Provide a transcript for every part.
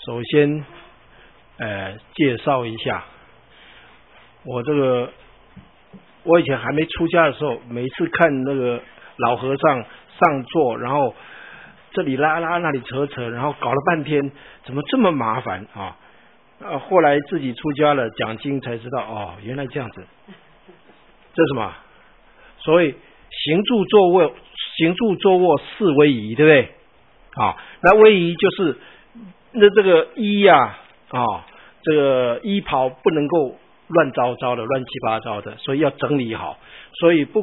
首先，介绍一下我以前还没出家的时候，每次看那个老和尚上座，然后这里拉拉那里扯扯，然后搞了半天，怎么这么麻烦啊？后来自己出家了，讲经才知道，哦，原来这样子。这是什么？所谓行住坐卧四威仪，对不对？那威仪就是这个衣这个衣袍不能够乱糟糟的、乱七八糟的，所以要整理好。所以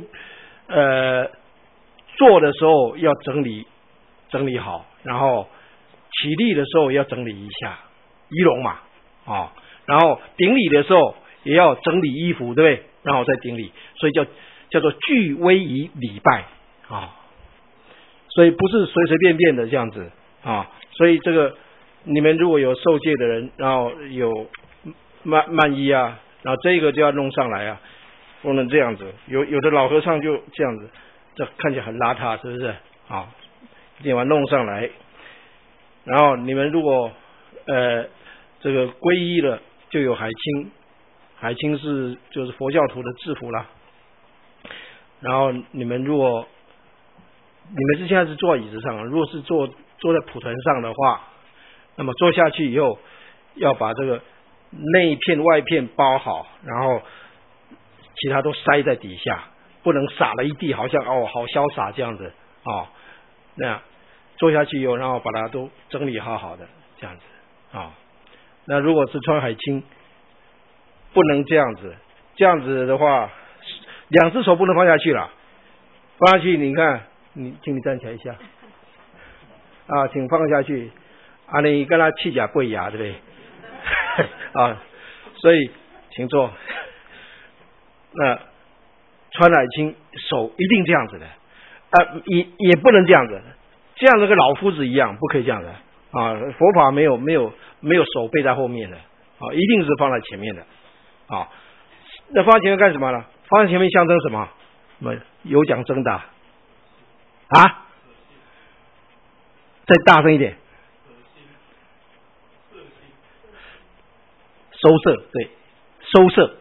坐的时候要整理好，然后起立的时候要整理一下仪容嘛，然后顶礼的时候也要整理衣服，对不对？然后再顶礼，所以叫做具威仪礼拜所以不是随随便便的这样子所以这个你们如果有受戒的人，然后有曼衣然后这个就要弄上来不能这样子。有的老和尚就这样子，这看起来很邋遢，是不是一定要弄上来。然后你们如果这个皈依了，就有海青就是佛教徒的制服啦。然后你们是现在是坐在椅子上，如果是坐在蒲团上的话，那么坐下去以后要把这个内片外片包好，然后其他都塞在底下，不能撒了一地，好像好潇洒这样子那样坐下去以后，然后把它都整理好好的这样子那如果是穿海青，不能这样子，这样子的话，两只手不能放下去了，放下去你看，请你站起来一下请放下去你跟他气甲跪牙，对不对所以请坐。那穿海青手一定这样子的也不能这样子，这样跟老夫子一样，不可以这样的佛法没有手背在后面的一定是放在前面的那放在前面干什么呢？放在前面象征什么？有奖征答再大声一点，收摄，对，收摄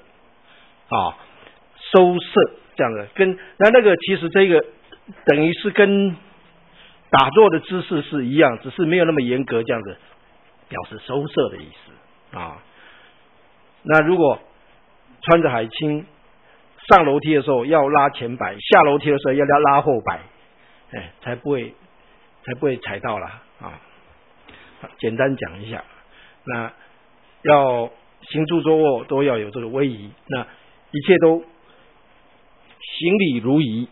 收摄这样的，那个其实这个等于是跟打坐的姿势是一样，只是没有那么严格，这样子表示收摄的意思那如果穿着海青上楼梯的时候要拉前摆，下楼梯的时候要拉后摆，才不会踩到了简单讲一下，那要行住坐卧都要有这个威仪，那一切都行礼如仪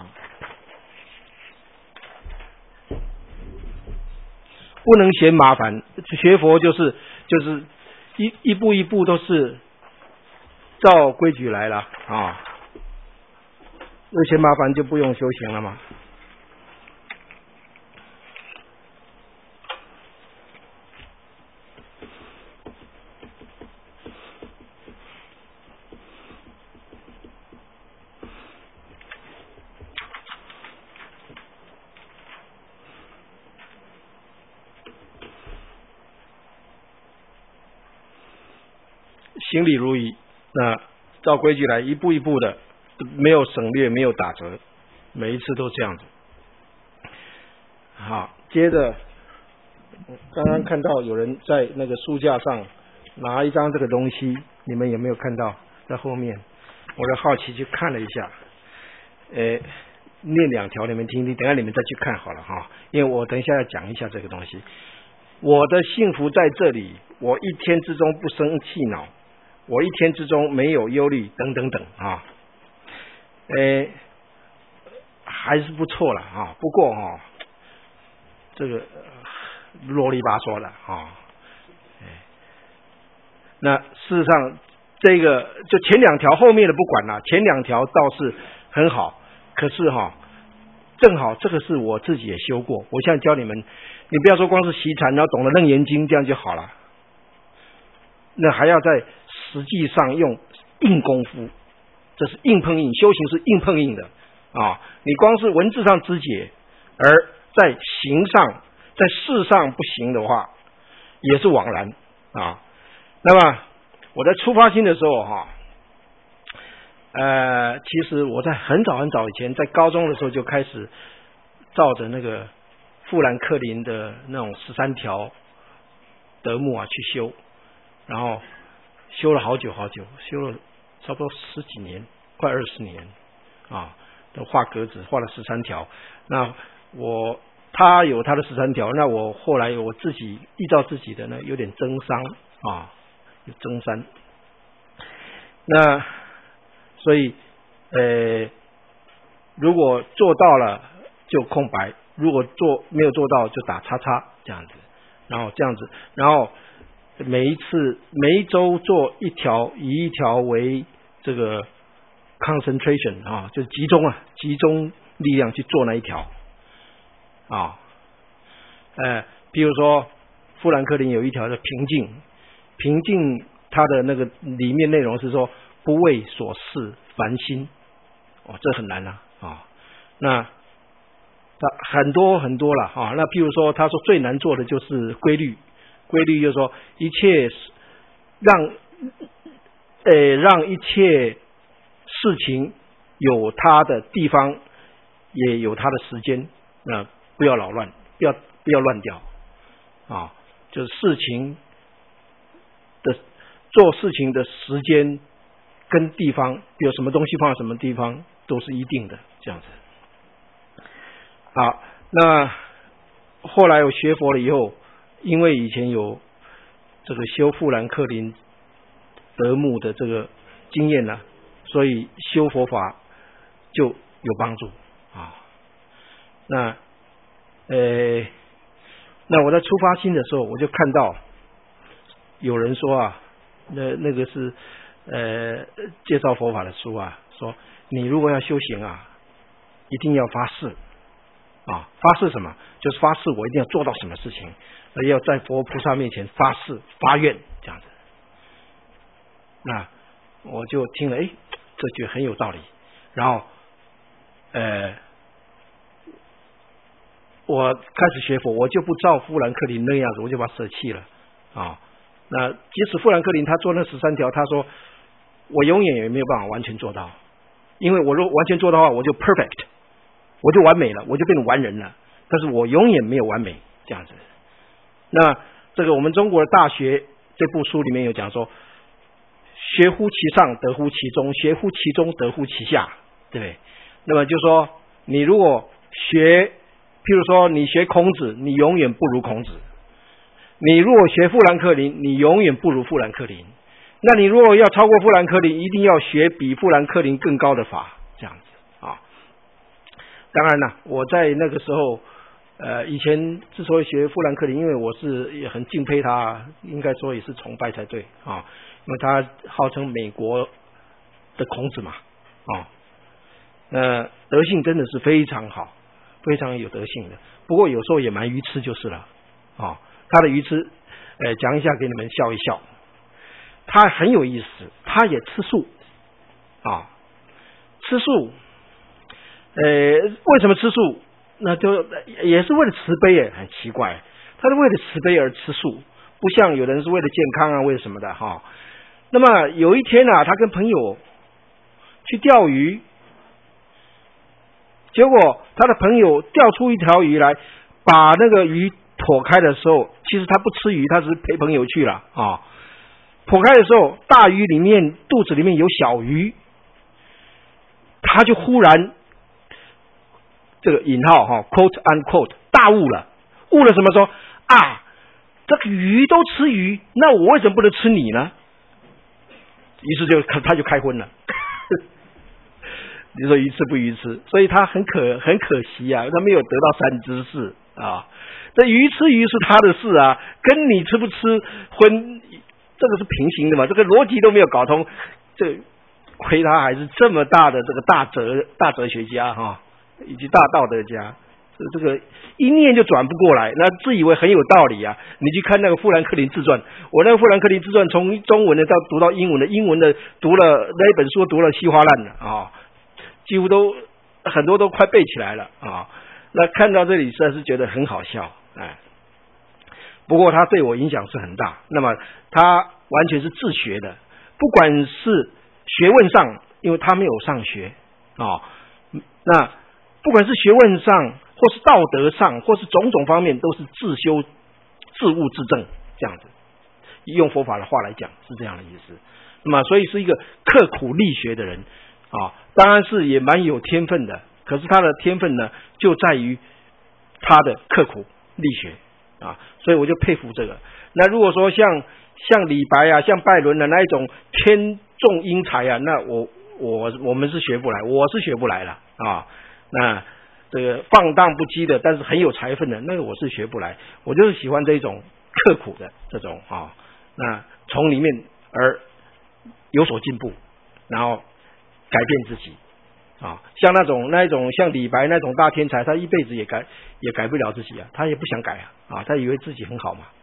不能嫌麻烦。学佛就是一步一步都是照规矩来了有嫌麻烦就不用修行了嘛。行礼如仪，那照规矩来，一步一步的，没有省略，没有打折，每一次都这样子。好，接着刚刚看到有人在那个书架上拿一张这个东西，你们有没有看到在后面？我的好奇去看了一下，念两条你们听听，等一下你们再去看好了因为我等一下要讲一下这个东西。我的幸福在这里，我一天之中不生气恼，我一天之中没有忧虑，等等等还是不错了不过这个啰里吧嗦的那事实上这个就前两条，后面的不管了，前两条倒是很好，可是正好这个是我自己也修过，我现在教你们，你不要说光是习禅，然后懂了楞严经这样就好了，那还要在实际上用硬功夫，这是硬碰硬，修行是硬碰硬的你光是文字上知解，而在行上在事上不行的话， 也是枉然啊。那么我在出发心的时候其实我在很早很早以前，在高中的时候就开始照着那个富兰克林的那种13条德目去修，然后修了好久好久，修了差不多10几年，快20年都画格子，画了13条。那他有他的13条，那我后来我自己依照自己的呢，有点增删有增删。那所以如果做到了就空白，如果没有做到就打叉叉这样子，然后这样子，然后每一周做一条，以一条为这个 concentration 就是集中力量去做那一条比如说富兰克林有一条叫平静它的那个里面内容是说不为所事烦心这很难那很多很多了那譬如说他说最难做的就是规律就是说一切让一切事情有它的地方，也有它的时间，不要扰乱，不要乱掉就是事情的做事情的时间跟地方，比如什么东西放在什么地方都是一定的这样子。好，那后来我学佛了以后，因为以前有这个修富兰克林德目的这个经验所以修佛法就有帮助那我在出发心的时候，我就看到有人说那个是介绍佛法的书说你如果要修行一定要发誓发誓什么？就是发誓我一定要做到什么事情，要在佛菩萨面前发誓发愿这样子。那我就听了，这句很有道理。然后我开始学佛，我就不照富兰克林那样子，我就把它舍弃了那即使富兰克林他做那13条，他说我永远也没有办法完全做到，因为我如果完全做到的话，我就 perfect， 我就完美了，我就变成完人了。但是我永远没有完美这样子。那这个我们中国的大学这部书里面有讲说，学乎其上，得乎其中；学乎其中，得乎其下，对不对？那么就说你如果譬如说你学孔子，你永远不如孔子；你如果学富兰克林，你永远不如富兰克林。那你如果要超过富兰克林，一定要学比富兰克林更高的法，这样子当然了，我在那个时候以前之所以学富兰克林，因为我是也很敬佩他，应该说也是崇拜才对因为他号称美国的孔子嘛德性真的是非常好，非常有德性的。不过有时候也蛮愚痴就是了他的愚痴讲一下给你们笑一笑。他很有意思，他也吃素吃素为什么吃素？那就也是为了慈悲很奇怪，他是为了慈悲而吃素，不像有人是为了健康为了什么的那么有一天他跟朋友去钓鱼，结果他的朋友钓出一条鱼来，把那个鱼剖开的时候，其实他不吃鱼，他只是陪朋友去了剖开的时候，大鱼里面肚子里面有小鱼，他就忽然这个引号quote unquote 大悟了什么？说这个鱼都吃鱼，那我为什么不能吃你呢？于是他就开荤了。你说愚痴不愚痴？所以他很可惜他没有得到三知识这鱼吃鱼是他的事跟你吃不吃荤这个是平行的嘛，这个逻辑都没有搞通。这亏他还是这么大的这个大哲学家以及大道德家，这个一念就转不过来，那自以为很有道理你去看那个富兰克林自传，我那个富兰克林自传从中文的读到英文的，英文的读了那一本书读了稀花烂了几乎都很多都快背起来了那看到这里实在是觉得很好笑不过他对我影响是很大。那么他完全是自学的，不管是学问上，因为他没有上学那不管是学问上，或是道德上，或是种种方面，都是自修自悟自证这样子。用佛法的话来讲是这样的意思。那么所以是一个刻苦力学的人当然是也蛮有天分的，可是他的天分呢就在于他的刻苦力学所以我就佩服这个。那如果说像李白像拜伦的那一种天纵英才那我们是学不来，我是学不来了那这个放荡不羁的，但是很有才分的，那个我是学不来。我就是喜欢这种刻苦的这种那从里面而有所进步，然后改变自己像那一种像李白那种大天才，他一辈子也改不了自己他也不想改他以为自己很好嘛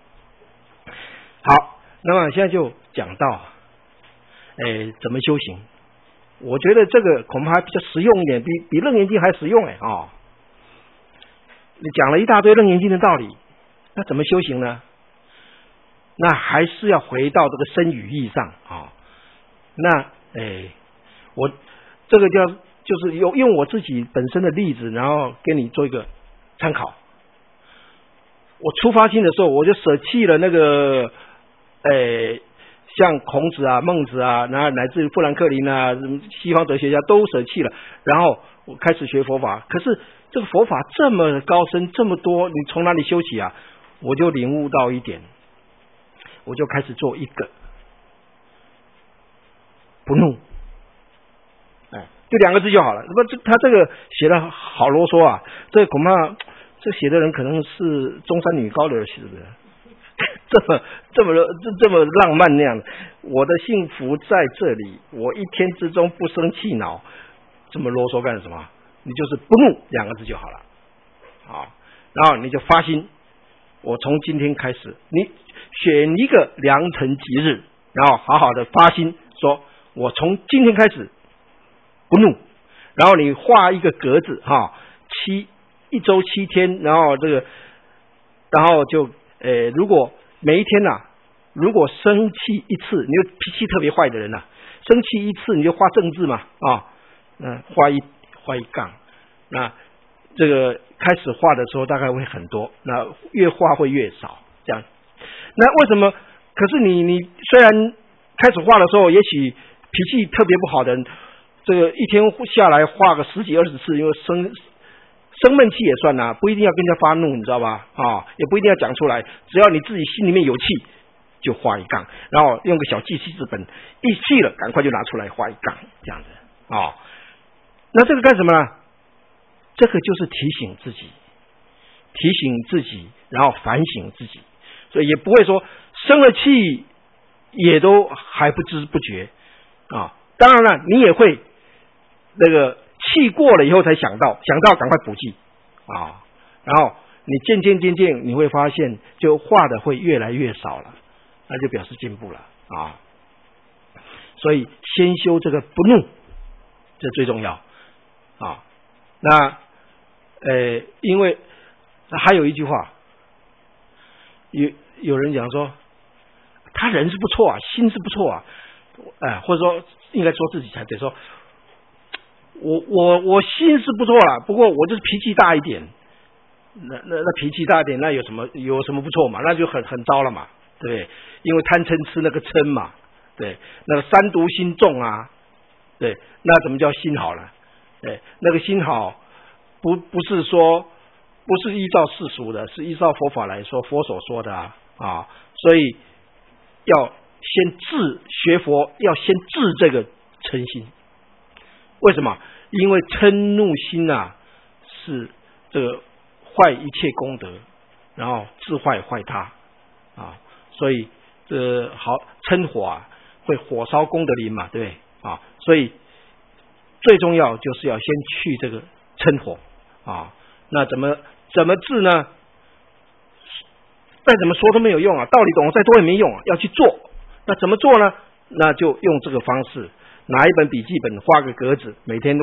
好，那么现在就讲到怎么修行。我觉得这个恐怕还比较实用一点，比楞严经还实用你讲了一大堆楞严经的道理，那怎么修行呢？那还是要回到这个身语意上那我这个就是用我自己本身的例子，然后给你做一个参考。我出发心的时候，我就舍弃了那个像孔子孟子然后乃至富兰克林西方哲学家都舍弃了，然后我开始学佛法。可是这个佛法这么高深，这么多，你从哪里修起我就领悟到一点，我就开始做一个不怒，就2个字就好了。他这个写的好啰嗦这恐怕这写的人可能是中山女高的写的，这么浪漫那样的。我的幸福在这里，我一天之中不生气恼，这么啰嗦干什么？你就是不怒2个字就好了然后你就发心，我从今天开始，你选一个良辰吉日，然后好好的发心，说我从今天开始不怒，然后你画一个格子1周7天，然后就如果每一天如果生气一次，你就脾气特别坏的人生气一次你就画正字嘛画一杠，那这个开始画的时候大概会很多，那越画会越少这样。那为什么？可是你虽然开始画的时候，也许脾气特别不好的人，这个一天下来画个10几20次，因为生闷气也算不一定要跟人家发怒，你知道吧也不一定要讲出来，只要你自己心里面有气就画一杠，然后用个小记事本，一气了赶快就拿出来画一杠，这样子那这个干什么呢？这个就是提醒自己，然后反省自己，所以也不会说生了气也都还不知不觉当然了，你也会那个气过了以后才想到赶快补记然后你渐渐你会发现，就画的会越来越少了，那就表示进步了所以先修这个不怒，这最重要那因为还有一句话，有人讲说他人是不错心是不错或者说应该说自己才对，说我心是不错啦，不过我就是脾气大一点。那脾气大一点，那有什么不错嘛？那就很糟了嘛，对不对？因为贪嗔痴那个嗔嘛，对，那个三毒心重对，那怎么叫心好了？对，那个心好不是说不是依照世俗的，是依照佛法来说，佛所说的所以要先学佛，要先治这个嗔心。为什么？因为嗔怒心是这个坏一切功德，然后自坏他所以嗔火会火烧功德林嘛，对不对所以最重要就是要先去这个嗔火那怎么治呢？再怎么说都没有用道理懂了再多也没用要去做。那怎么做呢？那就用这个方式，拿一本笔记本，画个格子，每天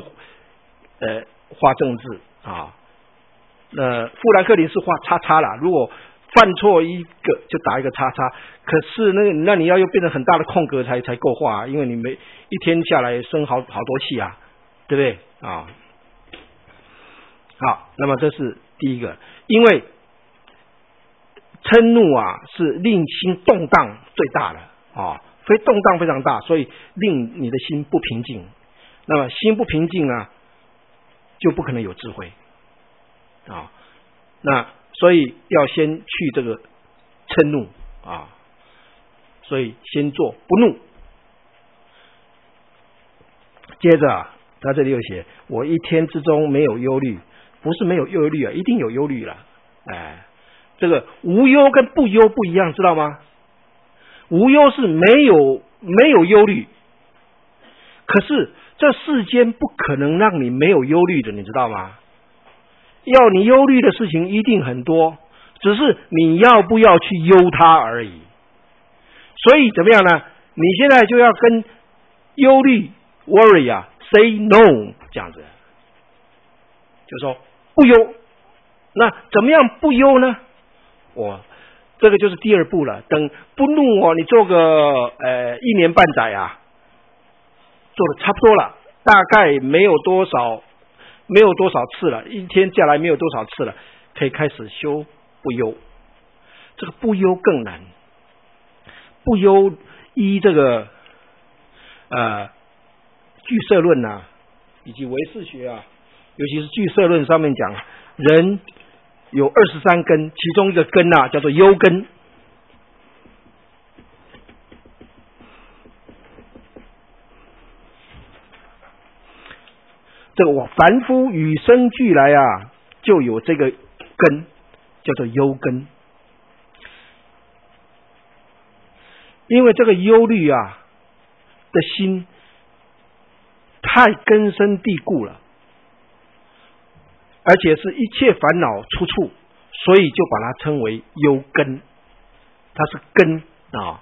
画正字那富兰克林是画叉叉啦，如果犯错一个就打一个叉叉，可是那你要又变成很大的空格才够画，因为你一天下来生好多气啊，对不对啊？好，那么这是第一个，因为嗔怒啊是令心动荡最大的啊，非动荡非常大，所以令你的心不平静。那么心不平静啊，就不可能有智慧啊。那所以要先去这个嗔怒啊，所以先做不怒。接着啊，他这里有写，我一天之中没有忧虑，不是没有忧虑啊，一定有忧虑了。哎，这个无忧跟不忧不一样，知道吗？无忧是没有忧虑，可是这世间不可能让你没有忧虑的，你知道吗？要你忧虑的事情一定很多，只是你要不要去忧它而已。所以怎么样呢？你现在就要跟忧虑 worry 啊 say no 这样子，就说不忧。那怎么样不忧呢？这个就是第二步了。等不怒哦，你做个1年半载啊，做的差不多了，大概没有多少次了，一天下来没有多少次了，可以开始修不忧。这个不忧更难，不忧依这个俱舍论啊，以及唯识学啊，尤其是俱舍论上面讲，人有23根，其中一个根啊叫做忧根。这个我凡夫与生俱来啊，就有这个根，叫做忧根。因为这个忧虑啊的心太根深蒂固了，而且是一切烦恼出处，所以就把它称为忧根，它是根啊，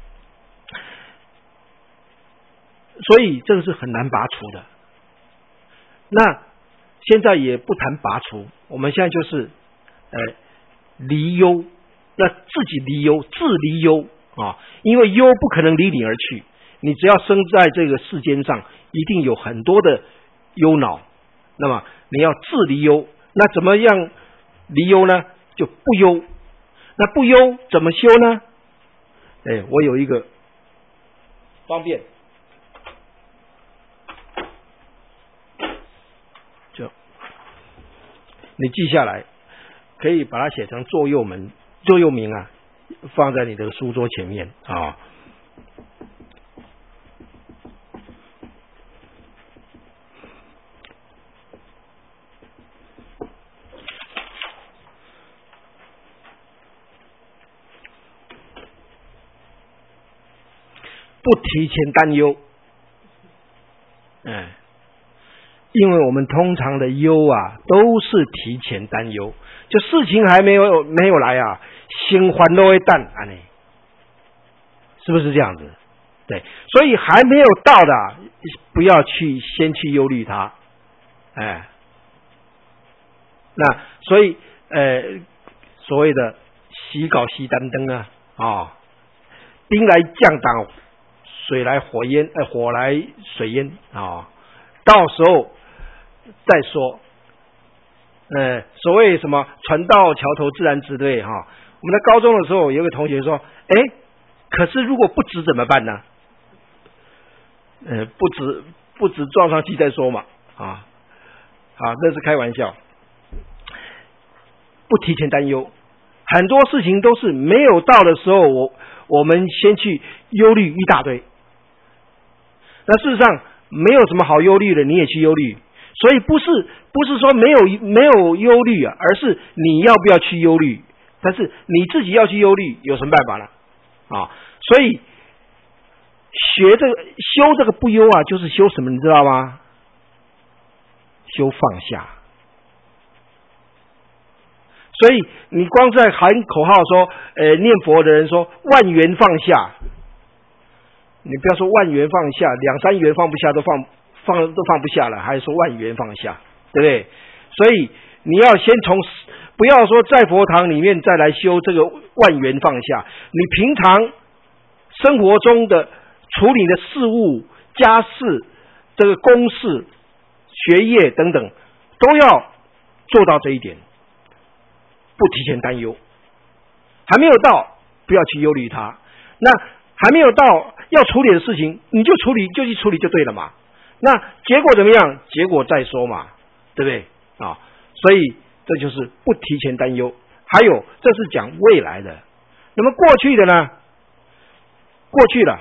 所以这个是很难拔除的。那现在也不谈拔除，我们现在就是离忧，那自己离忧，自离忧啊，因为忧不可能离你而去，你只要生在这个世间上，一定有很多的忧恼，那么你要自离忧。那怎么样离忧呢？就不忧。那不忧怎么修呢？我有一个方便，就你记下来，可以把它写成座右铭啊，放在你的书桌前面啊。不提前担忧，因为我们通常的忧啊，都是提前担忧，就事情还没有来啊，心烦都会淡啊，是不是这样子？对，所以还没有到的，不要先去忧虑它，那所以所谓的洗稿熄单灯啊，兵来将挡，水来火焰，火来水淹啊，到时候再说。所谓什么船到桥头自然直，对哈。我们在高中的时候，有个同学说，可是如果不直怎么办呢？不直撞上去再说嘛，那是开玩笑。不提前担忧，很多事情都是没有到的时候，我们先去忧虑一大堆。那事实上没有什么好忧虑的，你也去忧虑，所以不是说没有忧虑啊，而是你要不要去忧虑。但是你自己要去忧虑，有什么办法呢？所以修这个不忧啊，就是修什么，你知道吗？修放下。所以你光在喊口号说，念佛的人说万缘放下，你不要说万缘放下，2、3元放不下都放不下了，还说万缘放下，对不对？所以你要先从不要说在佛堂里面再来修这个万缘放下，你平常生活中的处理的事物、家事、这个公事、学业等等，都要做到这一点，不提前担忧。还没有到，不要去忧虑它。那还没有到要处理的事情，你就去处理就对了嘛。那结果怎么样？结果再说嘛，对不对啊？所以这就是不提前担忧。还有，这是讲未来的。那么过去的呢？过去了，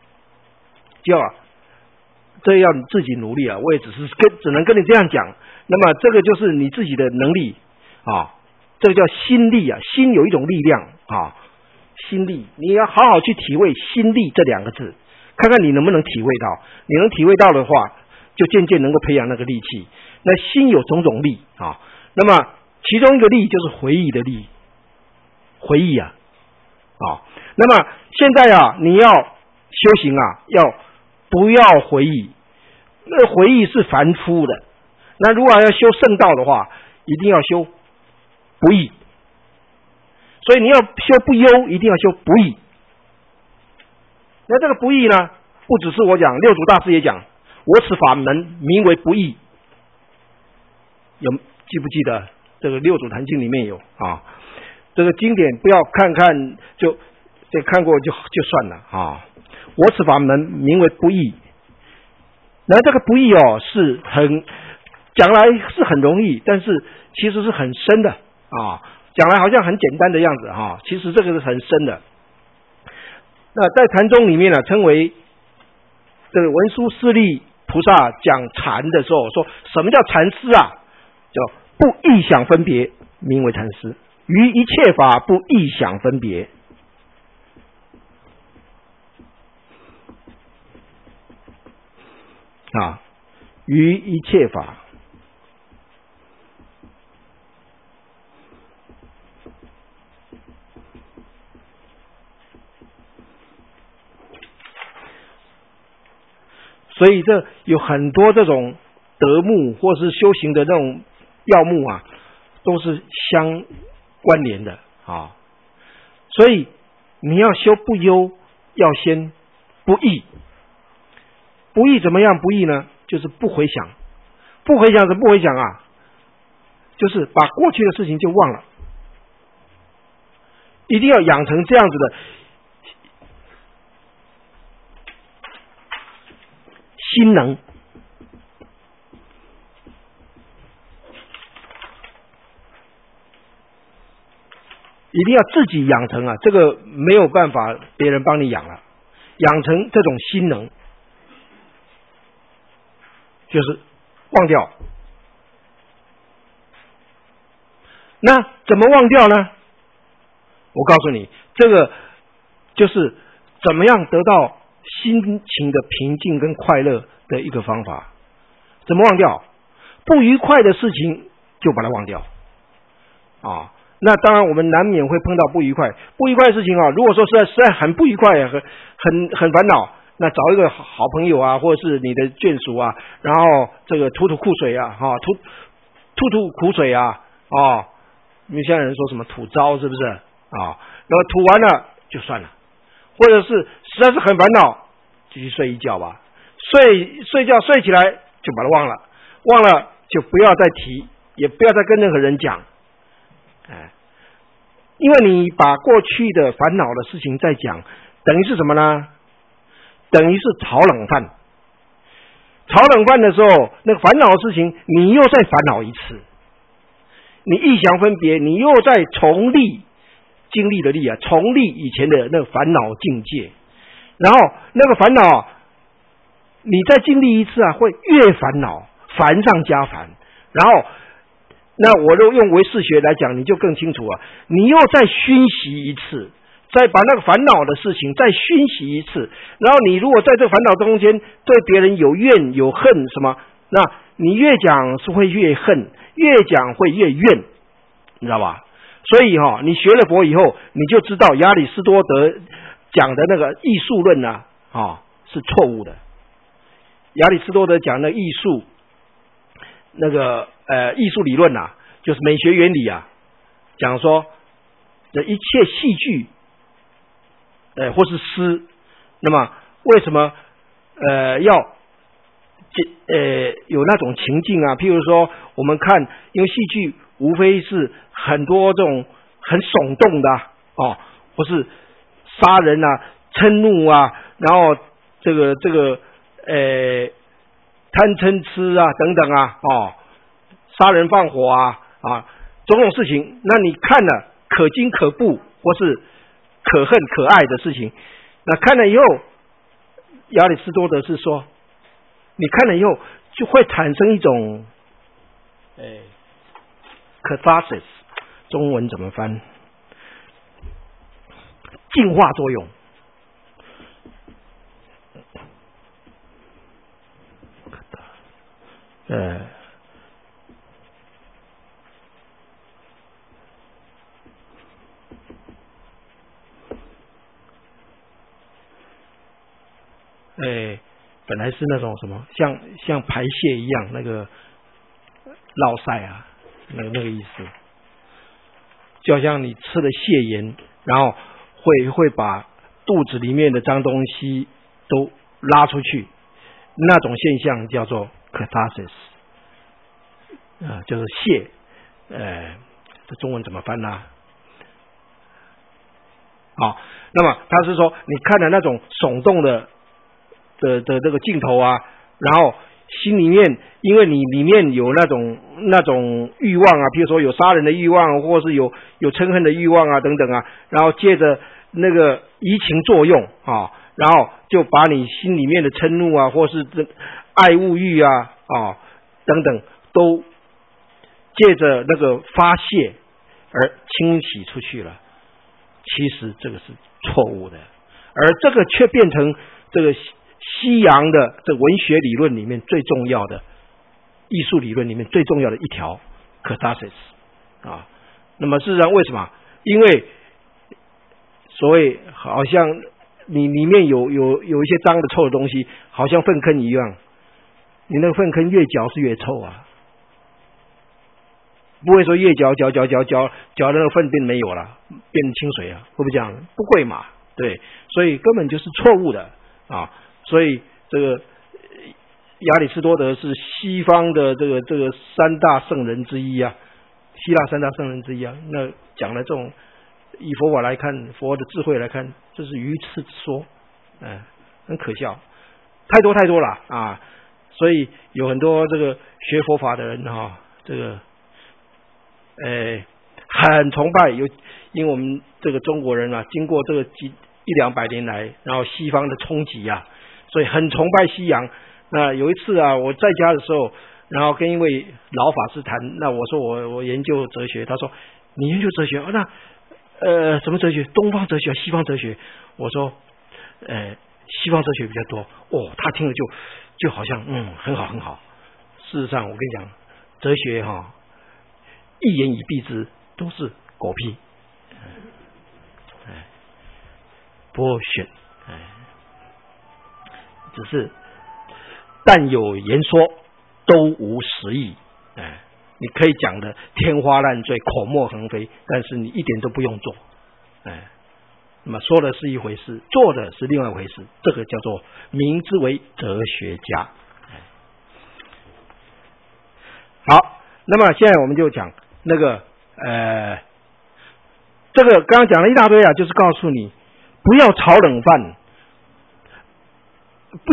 这要你自己努力啊。我也只能跟你这样讲。那么这个就是你自己的能力啊，这个叫心力啊。心有一种力量啊，心力，你要好好去体会心力这两个字，看看你能不能体会到。你能体会到的话，就渐渐能够培养那个力气。那心有种种力啊，那么其中一个力就是回忆的力，回忆啊。那么现在啊，你要修行啊，不要回忆，那回忆是凡夫的。那如果要修圣道的话，一定要修不异。所以你要修不忧，一定要修不异。那这个不异呢，不只是我讲，六祖大师也讲，我此法门名为不异。记不记得这个六祖坛经里面有啊？这个经典不要看看就看过就算了啊。我此法门名为不异。那这个不异是讲来是很容易，但是其实是很深的啊。讲来好像很简单的样子哈，其实这个是很深的。那在禅宗里面呢，称为这个文殊师利菩萨讲禅的时候说，什么叫禅师啊？叫不异想分别，名为禅师。于一切法不异想分别。于一切法。所以这有很多这种德目或是修行的那种要目啊，都是相关联的啊。所以你要修不忧，要先不异。不异怎么样不异呢？就是不回想。不回想怎么不回想啊？就是把过去的事情就忘了。一定要养成这样子的心能。一定要自己养成啊，这个没有办法别人帮你养了。养成这种心能，就是忘掉。那怎么忘掉呢？我告诉你，这个就是怎么样得到心情的平静跟快乐的一个方法。怎么忘掉？不愉快的事情就把它忘掉啊。那当然我们难免会碰到不愉快的事情啊。如果说实在很不愉快，很烦恼，那找一个好朋友啊，或者是你的眷属啊，然后这个吐苦水啊，吐苦水啊，因为现在人说什么吐糟，是不是啊？然后吐完了就算了，或者是实在是很烦恼，就去睡一觉吧。睡觉睡起来就把它忘了就不要再提，也不要再跟任何人讲。因为你把过去的烦恼的事情再讲，等于是什么呢？等于是炒冷饭。炒冷饭的时候，那个烦恼的事情你又再烦恼一次，你异想分别，你又再重历经历的历啊，重历以前的那个烦恼境界，然后那个烦恼你再经历一次啊，会越烦恼，烦上加烦。然后那我都用唯识学来讲，你就更清楚啊。你又再熏习一次，再把那个烦恼的事情再熏习一次，然后你如果在这个烦恼中间对别人有怨有恨什么，那你越讲是会越恨，越讲会越怨，你知道吧？所以你学了佛以后，你就知道亚里士多德讲的那个艺术论啊，是错误的。亚里士多德讲的艺术理论啊，就是美学原理啊， 讲说的一切戏剧，或是诗，那么为什么要有那种情境啊？譬如说，我们看，因为戏剧无非是很多这种很耸动的或是杀人啊、嗔怒啊，然后这个贪嗔痴啊等等啊，杀人放火啊种种事情，那你看了可惊可怖或是可恨可爱的事情，那看了以后，亚里士多德是说，你看了以后就会产生一种catharsis， 中文怎么翻？净化作用。本来是那种什么，像排泄一样，那个落塞啊，那个意思，就好像你吃了泻盐，然后会把肚子里面的脏东西都拉出去，那种现象叫做 catharsis， 就是泻，这中文怎么翻呢？那么他是说，你看了那种耸动的这个镜头啊，然后心里面，因为你里面有那种欲望啊，比如说有杀人的欲望，或是有嗔恨的欲望啊等等啊，然后借着那个移情作用然后就把你心里面的嗔怒啊，或是爱物欲啊等等，都借着那个发泄而清洗出去了。其实这个是错误的，而这个却变成这个西洋的这文学理论里面最重要的艺术理论里面最重要的一条 catharsis 那么事实上为什么？因为所谓好像你里面有一些脏的臭的东西，好像粪坑一样，你那个粪坑越嚼是越臭啊，不会说越嚼那个粪便没有了，变成清水啊，会不会这样？不会嘛，对，所以根本就是错误的所以这个亚里士多德是西方的这个三大圣人之一啊，希腊三大圣人之一啊。那讲了这种以佛法来看，佛的智慧来看，这是愚痴之说，很可笑，太多了所以有很多这个学佛法的人这个很崇拜，因为我们这个中国人经过这个100-200年来，然后西方的冲击所以很崇拜西洋。那有一次我在家的时候，然后跟一位老法师谈，那我说我研究哲学，他说你研究哲学那什么哲学？东方哲学、西方哲学？我说西方哲学比较多。他听了就好像很好。事实上我跟你讲，哲学一言以蔽之，都是狗屁bullshit，只是但有言说，都无实意你可以讲的天花乱坠、口沫横飞，但是你一点都不用做那么说的是一回事，做的是另外一回事，这个叫做名之为哲学家好，那么现在我们就讲那个这个刚刚讲了一大堆就是告诉你不要炒冷饭，不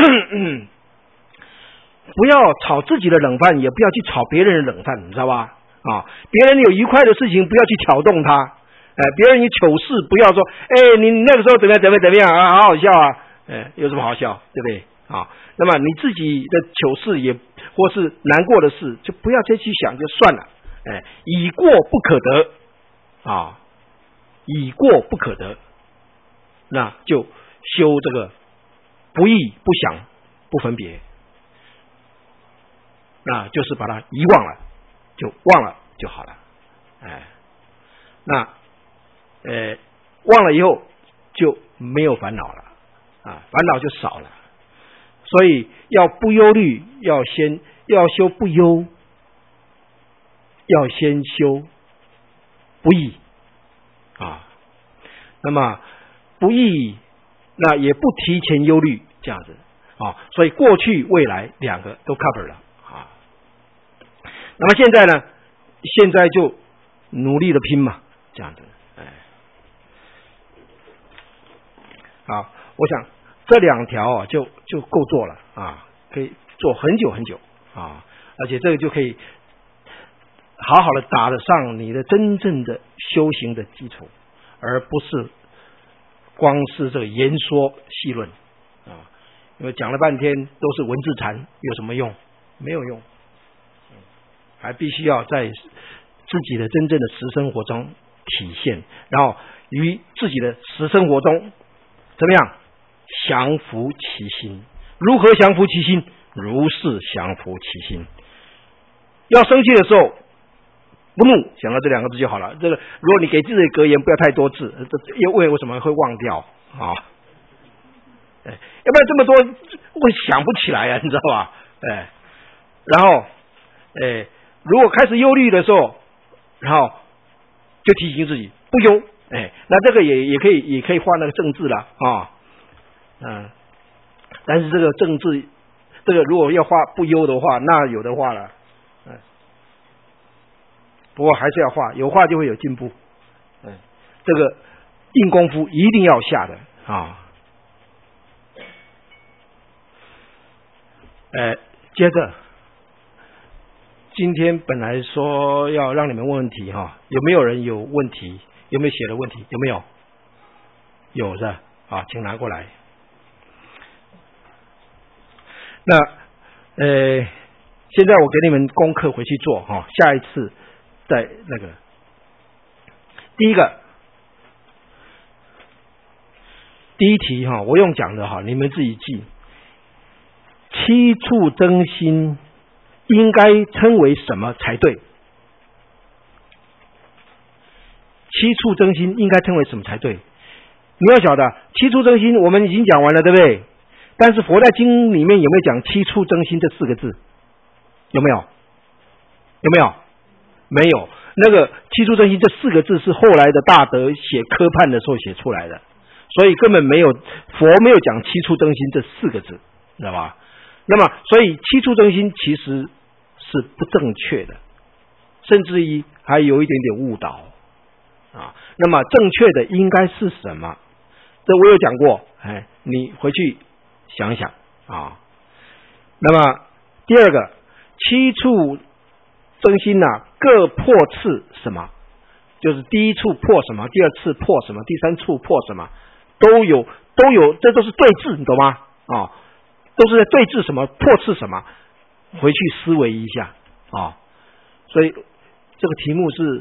要炒自己的冷饭，也不要去炒别人的冷饭，你知道吧别人有愉快的事情不要去挑动他别人有糗事不要说你那个时候怎么样好好笑有什么好笑，对不对那么你自己的糗事也或是难过的事就不要再去想，就算了已过不可得已过不可得，那就修这个不义不想不分别，那就是把它遗忘了，就忘了就好了那忘了以后就没有烦恼了烦恼就少了。所以要不忧虑，要修不忧，要先修不义啊。那么不义，那也不提前忧虑这样子啊。所以过去未来两个都 cover 了啊。那么现在呢？现在就努力的拼嘛，这样子。好，我想这两条就够做了啊，可以做很久很久啊，而且这个就可以好好的打得上你的真正的修行的基础，而不是光是这个言说细论啊。因为讲了半天都是文字禅，有什么用？没有用，还必须要在自己的真正的实生活中体现，然后于自己的实生活中怎么样降伏其心？如何降伏其心？如是降伏其心。要生气的时候不怒，想到这两个字就好了。这个如果你给自己的格言不要太多字，因为什么会忘掉啊？要不然这么多会想不起来啊，你知道吧？然后如果开始忧虑的时候，然后就提醒自己不忧。那这个也可以画那个正字了啊。但是这个正字，这个如果要画不忧的话，那有的画了。不过还是要画，有画就会有进步。这个硬功夫一定要下的啊。接着，今天本来说要让你们问问题哈，有没有人有问题？有没有写的问题？有没有？有的啊，请拿过来。那现在我给你们功课回去做哈，下一次再那个。第一题哈，我用讲的哈，你们自己记。七处真心应该称为什么才对？七处真心应该称为什么才对？你要晓得，七处真心我们已经讲完了，对不对？但是佛在经里面有没有讲七处真心这4个字？有没有？有没有？没有。那个七处真心这4个字是后来的大德写科判的时候写出来的，所以根本没有，佛没有讲七处真心这4个字，知道吧？那么所以七处真心其实是不正确的，甚至于还有一点点误导啊。那么正确的应该是什么？这我有讲过，你回去想一想啊。那么第二个，七处真心各破次什么？就是第一处破什么，第二次破什么，第三处破什么，都有，这都是对峙，你懂吗？都是在对峙什么，破次什么，回去思维一下啊。所以这个题目是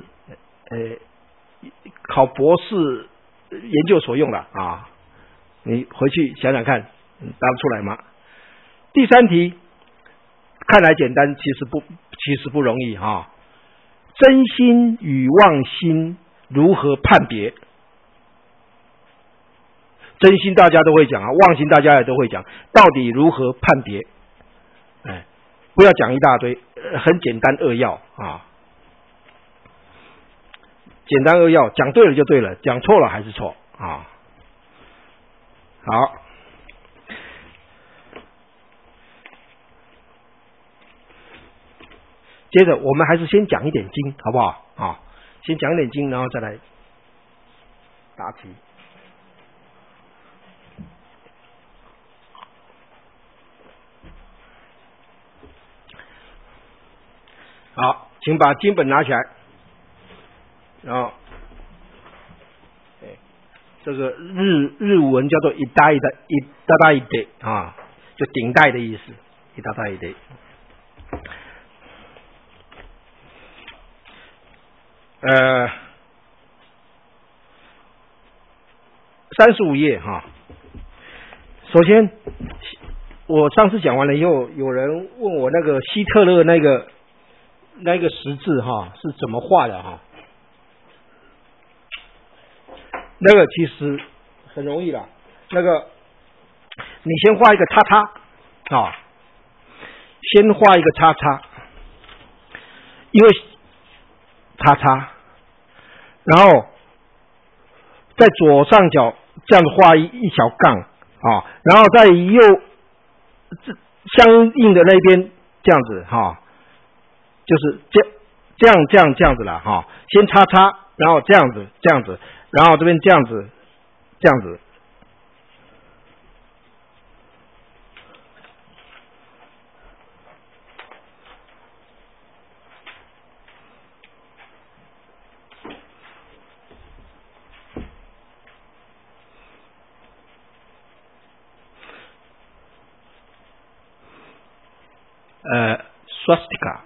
考博士研究所用的啊，你回去想想看，答得出来吗？第3题看来简单，其实不容易啊。真心与妄心如何判别？真心大家都会讲啊，妄心大家也都会讲，到底如何判别？不要讲一大堆，很简单扼要啊，简单扼要，讲对了就对了，讲错了还是错啊。好，接着我们还是先讲一点经，好不好啊？先讲一点经，然后再来答题。好，请把经本拿起来，然后，这个日文叫做一大一的啊，就顶戴的意思，一大的。35页哈。首先，我上次讲完了以后，有人问我那个希特勒那个十字哈是怎么画的哈？那个其实很容易啦，那个你先画一个叉叉啊，先画一个叉叉，因为叉叉， 然后在左上角这样画一小杠啊，然后在右相应的那边这样子哈，就是这样子了哈，先叉叉，然后这样子，然后这边这样子。swastika，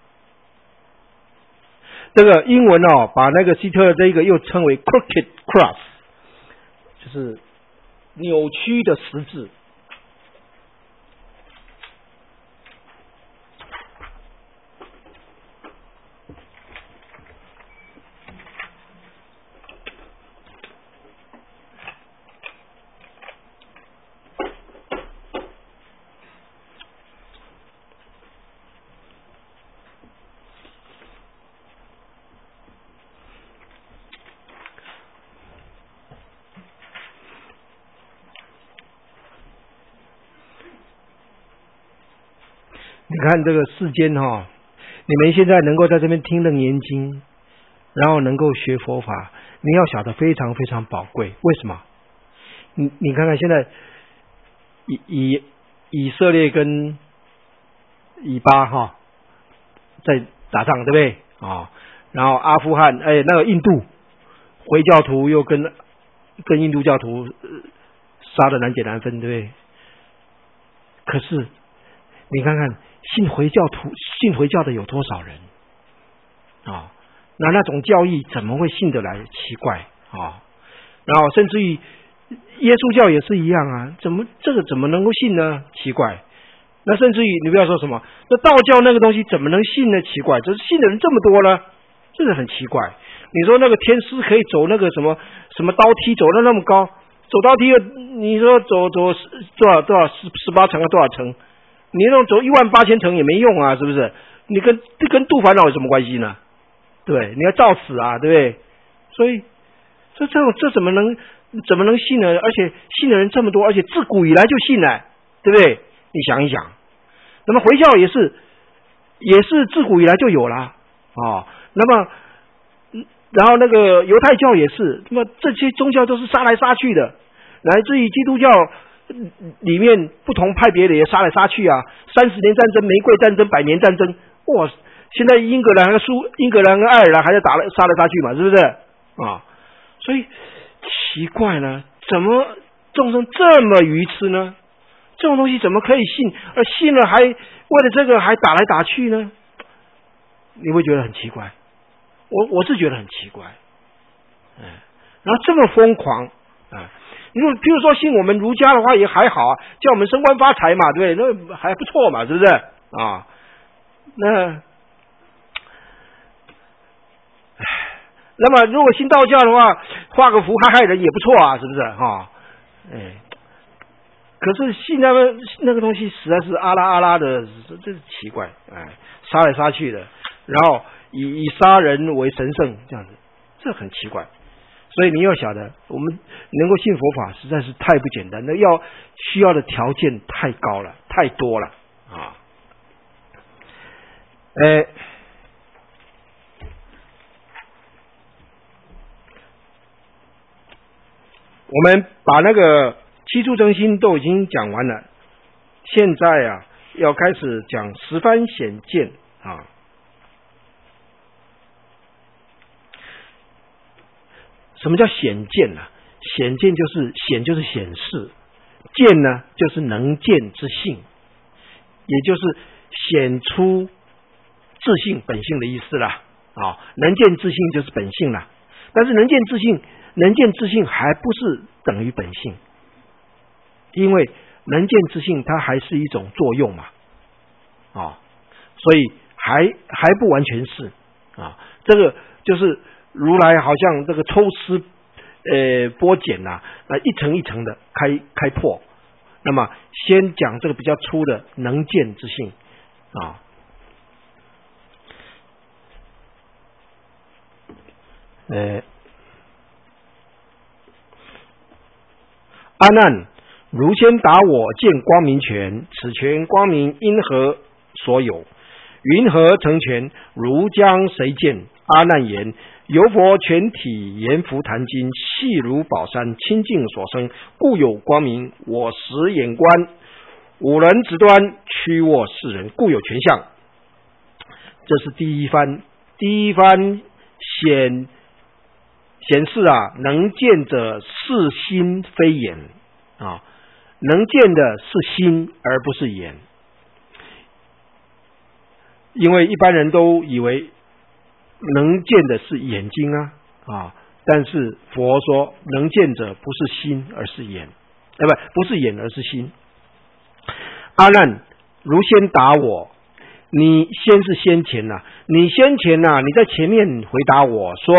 这个英文把那个希特勒这一个又称为 crooked cross， 就是扭曲的十字。你看这个世间你们现在能够在这边听楞严经，然后能够学佛法，你要晓得非常非常宝贵。为什么？你看看现在以色列跟以巴在打仗，对不对然后阿富汗那个印度回教徒又跟印度教徒杀得难解难分，对不对？可是你看看信回教的有多少人那种教义怎么会信得来？奇怪然后甚至于耶稣教也是一样啊，这个怎么能够信呢？奇怪。那甚至于你不要说什么，那道教那个东西怎么能信呢？奇怪，这信的人这么多呢，这是很奇怪。你说那个天师可以走那个什么刀梯走得那么高，走刀梯你说走多少18层多少层？你那种走18000层也没用啊，是不是？你跟度烦恼有什么关系呢？对，你要照死啊，对不对？所以这怎么能信呢？而且信的人这么多，而且自古以来就信了，对不对？你想一想，那么回教也是自古以来就有了那么然后那个犹太教也是，那么这些宗教都是杀来杀去的，乃至于基督教里面不同派别的也杀来杀去啊，30年战争、玫瑰战争、100年战争，哇！现在英格兰跟爱尔兰还在杀来杀去嘛，是不是所以奇怪呢，怎么众生这么愚痴呢？这种东西怎么可以信？而信了还为了这个还打来打去呢？你会觉得很奇怪，我是觉得很奇怪，然后这么疯狂比如说信我们儒家的话也还好叫我们升官发财嘛，对不对？那还不错嘛，是不是那么如果信道教的话，画个符害人也不错啊，是不是可是信那个东西实在是阿拉的，这是奇怪杀来杀去的，然后以杀人为神圣这样子，这很奇怪。所以你要晓得，我们能够信佛法实在是太不简单，那需要的条件太高了，太多了我们把那个七处真心都已经讲完了，现在要开始讲十番显见什么叫显见呢？显见就是显示，见呢就是能见之性，也就是显出自性本性的意思啦能见自性就是本性啦，但是能见自性还不是等于本性，因为能见之性它还是一种作用嘛所以还不完全是这个就是如来好像这个抽丝剥茧一层一层的开破。那么先讲这个比较粗的能见之性阿难，如先达我见光明权，此权光明因何所有？云何成权？如将谁见？阿难言：由佛全体阎浮檀金，细如宝山，清净所生，故有光明。我实眼观，五人之端，屈卧世人，故有权相。这是第一番显示能见者是心非眼能见的是心而不是眼。因为一般人都以为能见的是眼睛但是佛说能见者不是心而是眼，不是眼而是心。阿难，如先答我，你先是先前你先前你在前面回答我说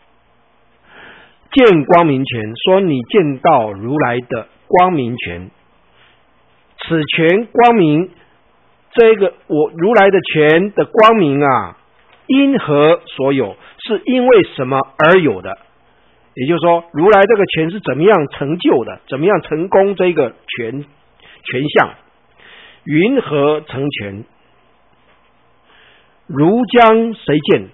见光明权，说你见到如来的光明权，此权光明，这个我如来的权的光明因何所有？是因为什么而有的？也就是说，如来这个权是怎么样成就的？怎么样成功这个权相？云何成权？如将谁见？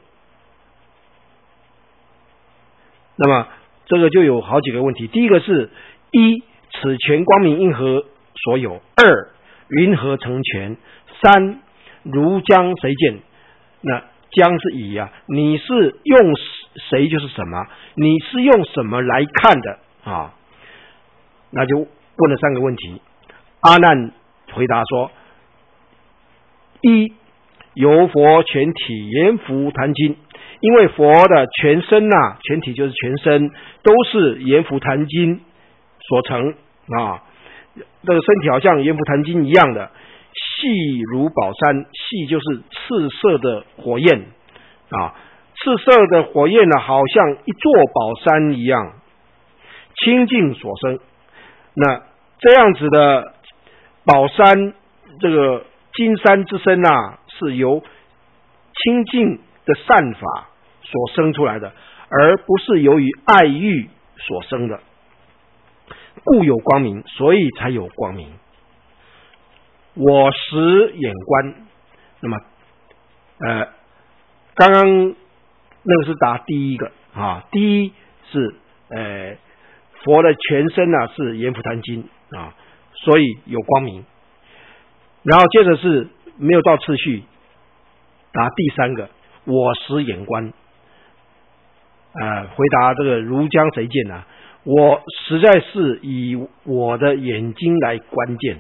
那么这个就有好几个问题。第一个是：一，此权光明因何所有？二，云何成权？三，如将谁见？那将是以你是用谁就是什么，你是用什么来看的那就问了三个问题。阿难回答说：一，由佛全体阎浮檀金，因为佛的全身全体就是全身都是阎浮檀金所成这个身体好像阎浮檀金一样的，细如宝山，细就是赤色的火焰赤色的火焰好像一座宝山一样，清净所生。那这样子的宝山，这个金山之身是由清净的善法所生出来的，而不是由于爱欲所生的，故有光明，所以才有光明。我实眼观，那么刚刚那个是答第一个第一是佛的全身是阎浮檀金所以有光明。然后接着是没有照次序，答第三个我实眼观，回答这个如将谁见我实在是以我的眼睛来观见。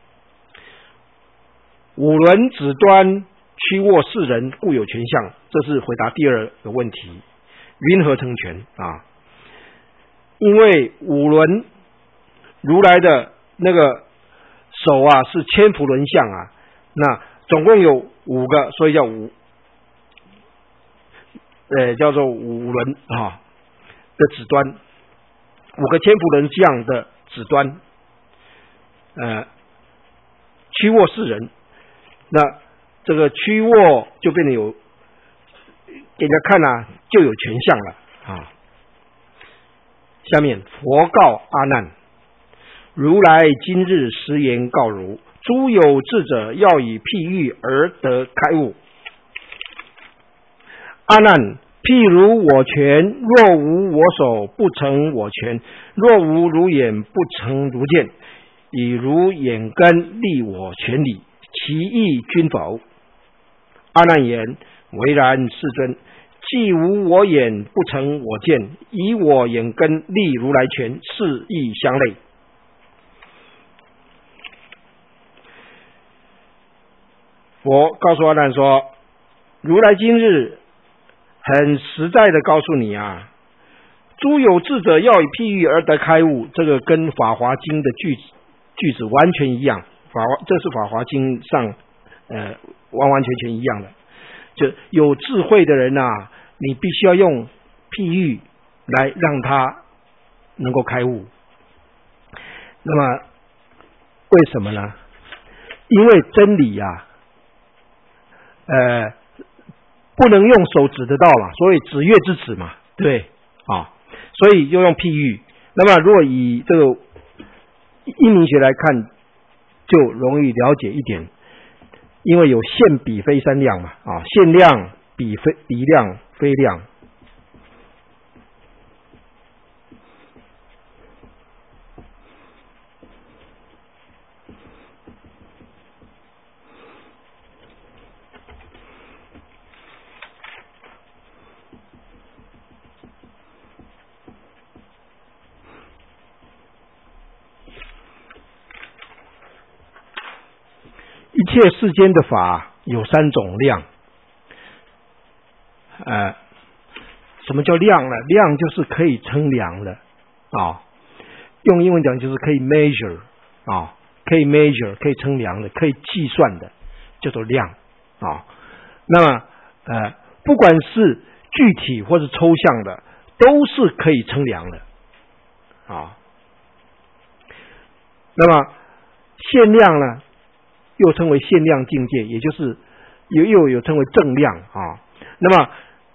五轮指端，屈卧世人，故有权相。这是回答第二个问题，云何成权因为五轮如来的那个手是千佛轮相那总共有五个，所以叫叫做五轮的指端，五个千佛轮相的指端屈卧世人。那这个屈卧就变得有给人家看就有权相了下面佛告阿难：如来今日实言告如，诸有智者要以譬喻而得开悟。阿难，譬如我权，若无我手，不成我权；若无如眼，不成如见。以如眼根立我权理，其意均否？阿难言：唯然，世尊。既无我眼，不成我见，以我眼根立如来权，是亦相类。佛告诉阿难说：如来今日很实在的告诉你诸有智者要以譬喻而得开悟，这个跟法华经的句子完全一样，这是法华经上完完全全一样的。就有智慧的人你必须要用譬喻来让他能够开悟。那么为什么呢？因为真理不能用手指得到嘛，所以指月之指嘛，对， 啊，所以就用譬喻。那么如果以这个阴明学来看，就容易了解一点，因为有现比非三量嘛，啊，现量比量非量。一切世间的法有三种量，什么叫量呢？量就是可以称量的啊，用英文讲就是可以 measure 啊，可以 measure 可以称量的，可以计算的，叫做量啊。那么不管是具体或是抽象的，都是可以称量的啊。那么限量呢？又称为限量境界，也就是又有称为正量啊。那么，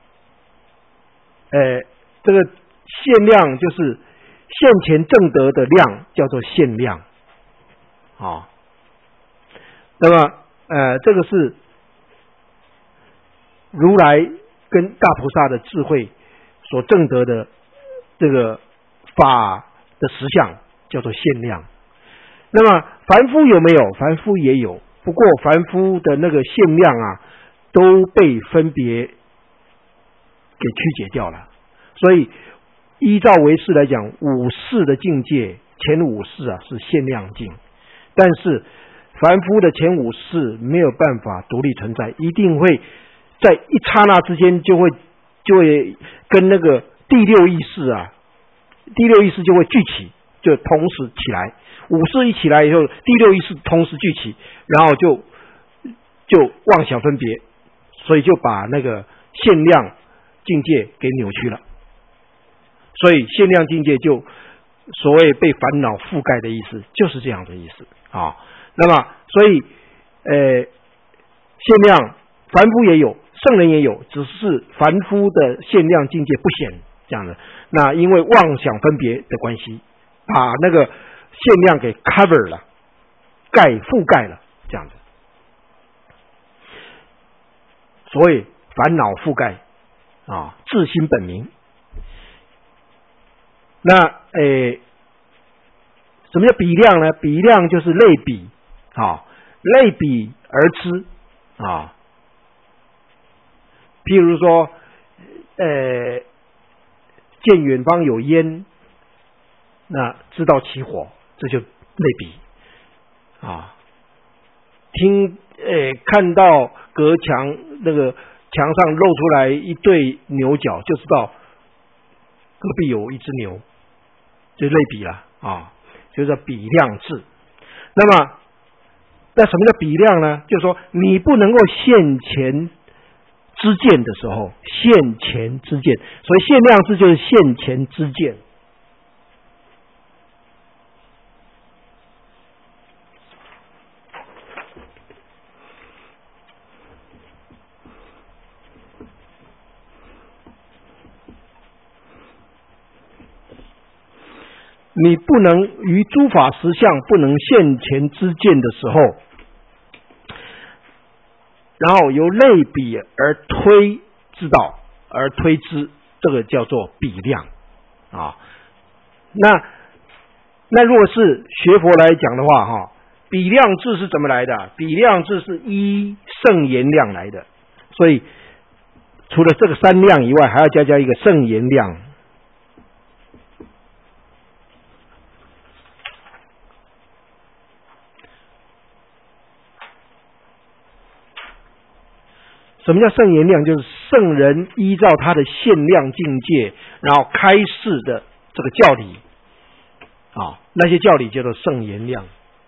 这个限量就是现前正得的量，叫做限量啊。那么，这个是如来跟大菩萨的智慧所证得的这个法的实相，叫做限量。那么凡夫有没有？凡夫也有，不过凡夫的那个限量啊，都被分别给曲解掉了。所以依照唯识来讲，五识的境界，前五识啊是限量境，但是凡夫的前五识没有办法独立存在，一定会在一刹那之间就会跟那个第六意识啊，第六意识就会聚起，就同时起来。五识一起来以后，第六意识同时聚起，然后就妄想分别，所以就把那个限量境界给扭曲了。所以限量境界就所谓被烦恼覆盖的意思，就是这样的意思啊。那么，所以限量凡夫也有，圣人也有，只是凡夫的限量境界不显这样的。那因为妄想分别的关系，把那个限量给 cover 了，覆盖了，这样子。所谓烦恼覆盖啊，自心本明。那什么叫比量呢？比量就是类比啊，类比而知啊。譬如说，见远方有烟，那知道起火，这就类比啊。看到隔墙那个墙上露出来一对牛角，就知道隔壁有一只牛，就类比了啊，就叫比量制。那什么叫比量呢？就是说你不能够现前知见的时候，现前知见，所以限量制就是现前知见。你不能于诸法实相不能现前知见的时候，然后由类比而推知道而推知，这个叫做比量啊。那如果是学佛来讲的话哈，比量制是怎么来的？比量制是依圣言量来的，所以除了这个三量以外，还要加一个圣言量。什么叫圣言量？就是圣人依照他的限量境界，然后开示的这个教理啊，那些教理叫做圣言量。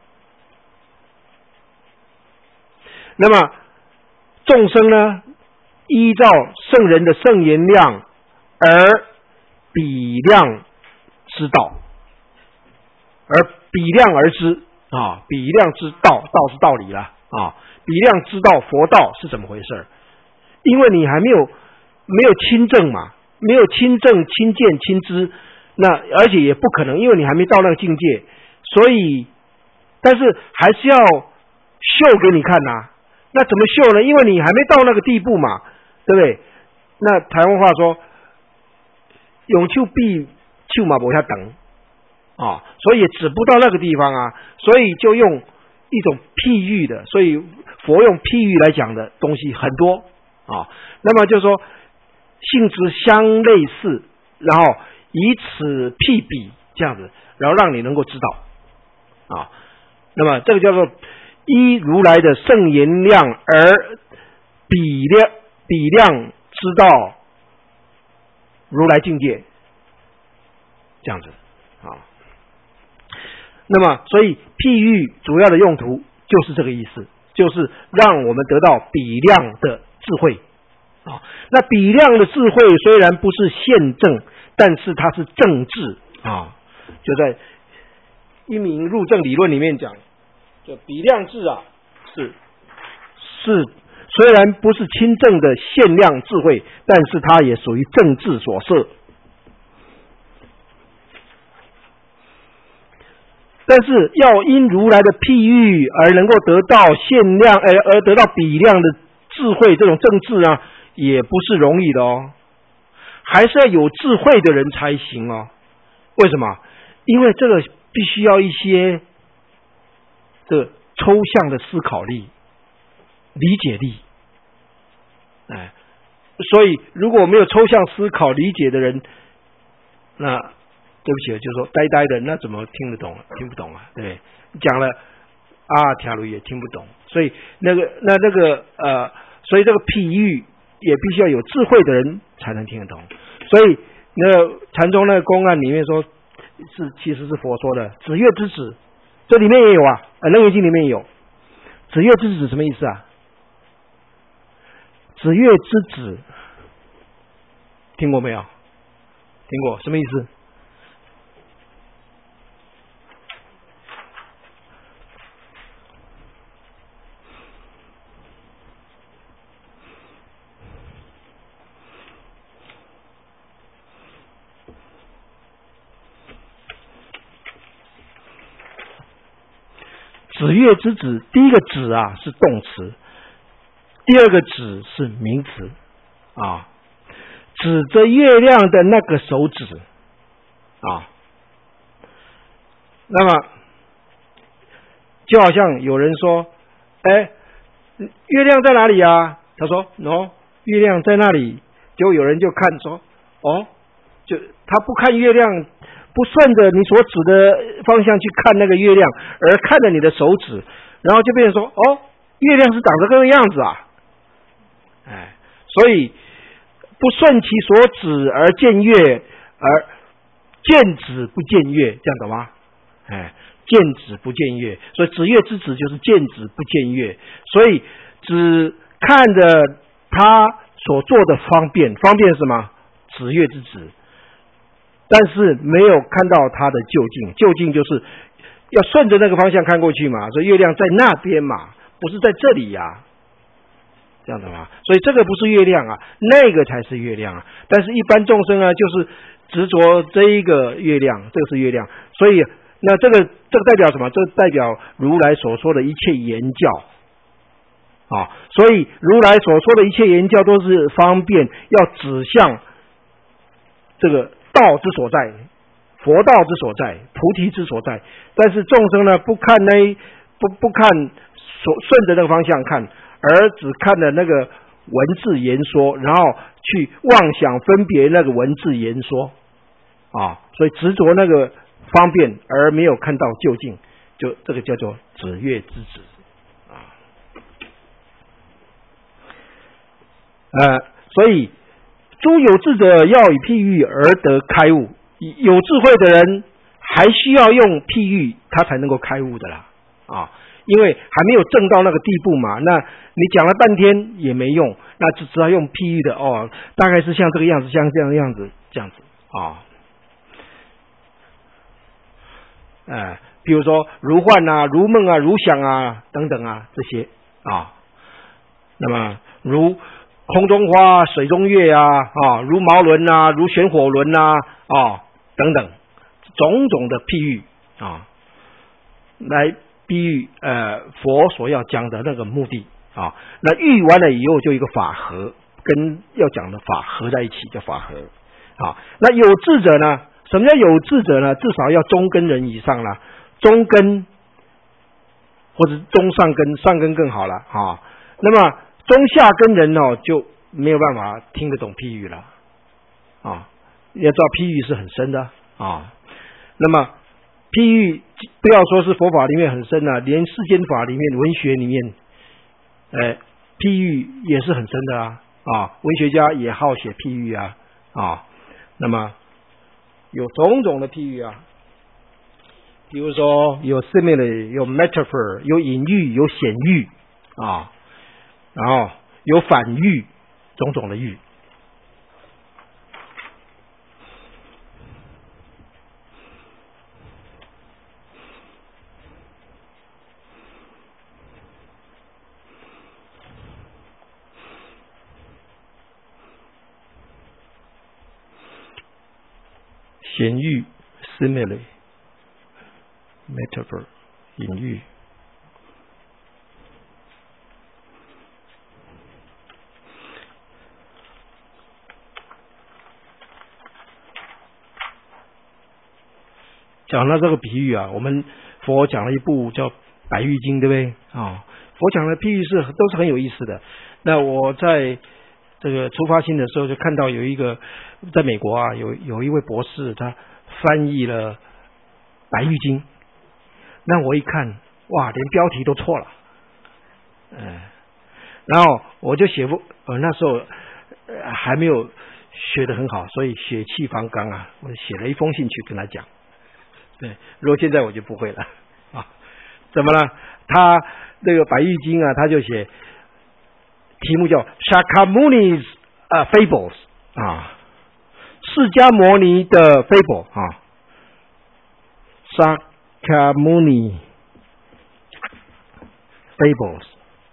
那么众生呢，依照圣人的圣言量而比量知道，而比量而知啊，比量知道，道是道理了啊，比量知道佛道是怎么回事。因为你还没有亲证嘛， 没有亲证、亲见、亲知，那而且也不可能，因为你还没到那个境界，所以，但是还是要秀给你看呐。那怎么秀呢？因为你还没到那个地步嘛，对不对？那台湾话说，用手比手嘛不下等啊，所以也指不到那个地方啊，所以就用一种譬喻的，所以佛用譬喻来讲的东西很多啊。那么就说性质相类似，然后以此譬比这样子，然后让你能够知道啊。那么这个叫做依如来的圣言量而比量知道如来境界，这样子啊。那么所以譬喻主要的用途就是这个意思，就是让我们得到比量的智慧啊。那比量的智慧虽然不是现证，但是它是正智啊。就在一名入证理论里面讲，就比量智啊，是虽然不是亲证的限量智慧，但是它也属于正智所设。但是要因如来的譬喻而能够得到限量，而得到比量的智慧，这种正智啊，也不是容易的哦，还是要有智慧的人才行哦。为什么？因为这个必须要一些这个抽象的思考力、理解力，所以如果没有抽象思考理解的人，那对不起，就是说呆呆的，那怎么听得懂？听不懂啊，对不对？讲了啊，条路也听不懂，所以所以这个譬喻也必须要有智慧的人才能听得懂。所以那个禅宗那个公案里面说，其实是佛说的子越之子，这里面也有啊，《楞严经》里面有子越之子什么意思啊？子越之子听过没有？听过，什么意思？子越之子，第一个子啊是动词，第二个子是名词啊，指着月亮的那个手指啊。那么就好像有人说，月亮在哪里啊？他说月亮在那里。结果有人就看说，就他不看月亮，不顺着你所指的方向去看那个月亮，而看着你的手指，然后就变成说，月亮是长这个样子啊。所以不顺其所指而见月，而见指不见月，这样懂吗？见指不见月，所以子越之子就是见指不见月，所以只看着他所做的方便是什么？子越之子，但是没有看到他的究竟就是要顺着那个方向看过去嘛，所以月亮在那边嘛，不是在这里呀，这样的吗？所以这个不是月亮啊，那个才是月亮啊。但是一般众生啊，就是执着这一个月亮，这个是月亮，所以那这个代表什么？这代表如来所说的一切言教啊。所以如来所说的一切言教都是方便要指向这个道之所在，佛道之所在，菩提之所在。但是众生呢，不看顺着那个方向看，而只看了那个文字言说，然后去妄想分别那个文字言说啊，所以执着那个方便而没有看到究竟，就这个叫做子越之子啊。所以诸有智者要以譬喻而得开悟，有智慧的人还需要用譬喻，他才能够开悟的啦啊。因为还没有证到那个地步嘛，那你讲了半天也没用，那只要用譬喻的大概是像这个样子，像这样的样子，这样子啊。比如说如幻啊、如梦啊、如想啊等等啊这些啊。那么如空中花、水中月啊，如毛轮啊，如旋火轮啊，等等，种种的譬喻啊，来比喻佛所要讲的那个目的啊。那喻完了以后，就一个法合，跟要讲的法合在一起，叫法合。好，那有智者呢？什么叫有智者呢？至少要中根人以上了，中根或者中上根，上根更好了啊。那么中下根人就没有办法听得懂譬喻了啊。要知道譬喻是很深的啊。那么譬喻不要说是佛法里面很深了，连世间法里面、文学里面，譬喻也是很深的啊。文学家也好写譬喻啊。那么有种种的譬喻啊，比如说有 simile， 有 metaphor， 有隐喻，有显喻啊，然后有反喻，种种的喻。显喻 simile metaphor 隐喻。讲到这个比喻啊，我们佛讲了一部叫《百喻经》，对不对佛讲的譬喻都是很有意思的。那我在这个出发心的时候就看到有一个在美国啊，有一位博士，他翻译了《百喻经》。那我一看，哇，连标题都错了。然后我就那时候还没有学得很好，所以血气方刚啊，我写了一封信去跟他讲。对，如果现在我就不会了怎么了？他那个《百喻经》啊，他就写题目叫 Shakyamuni's Fables 释迦牟尼的 Fable Shakyamuni Fables。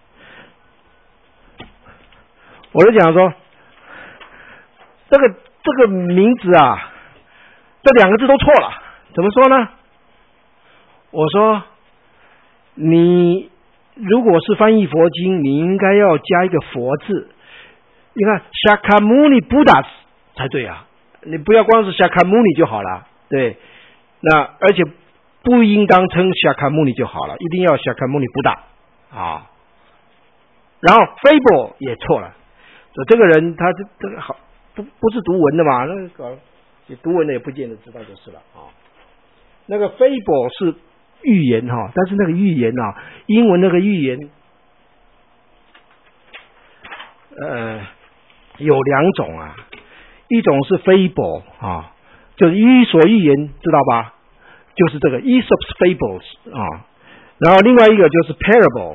我就讲说，这个名字啊，这两个字都错了。怎么说呢？我说，你如果是翻译佛经，你应该要加一个佛字。你看 Shakyamuni Buddhas 才对啊，你不要光是 Shakyamuni 就好了。对，那而且不应当称 Shakyamuni 就好了，一定要 Shakyamuni Buddha 然后 Fable 也错了，这个人他这个好不是读文的嘛，那个读文的也不见得知道就是了那个 Fable 是寓言但是那个寓言英文那个寓言有两种啊，一种是 Fable 就是伊索寓言，知道吧？就是这个 Aesop's Fables 然后另外一个就是 Parable。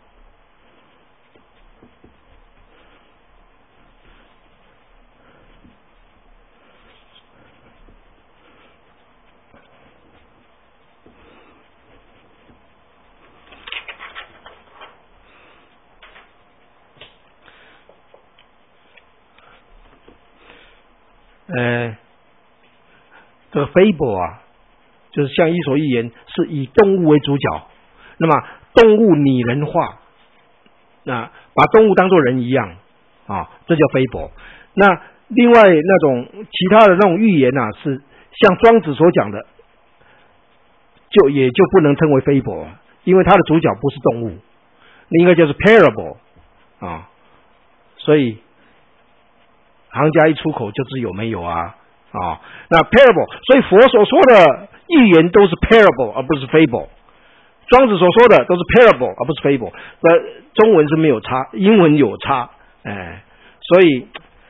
这个 Fable 啊，就是像伊索寓言，是以动物为主角，那么动物拟人化，那把动物当作人一样这叫 Fable。那另外那种其他的那种寓言是像庄子所讲的，也就不能称为 Fable， 因为它的主角不是动物，那应该就是 Parable 所以行家一出口就知有没有那 Parable， 所以佛所说的寓言都是 Parable 而不是 Fable， 庄子所说的都是 Parable 而不是 Fable。中文是没有差，英文有差，所以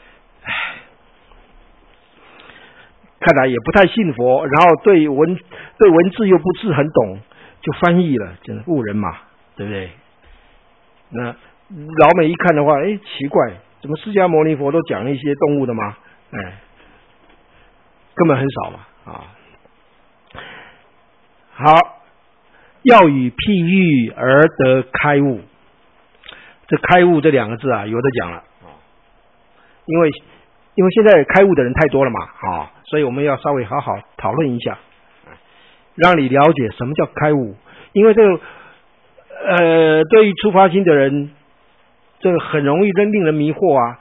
看来也不太信佛，然后对文字又不是很懂，就翻译了，真的误人嘛，对不对？那老美一看的话，奇怪，怎么释迦牟尼佛都讲一些动物的吗？根本很少嘛好，要以譬喻而得开悟。这开悟这两个字有的讲了因为现在开悟的人太多了嘛，所以我们要稍微好好讨论一下，让你了解什么叫开悟。因为这个对于出发心的人，这个很容易令人迷惑啊。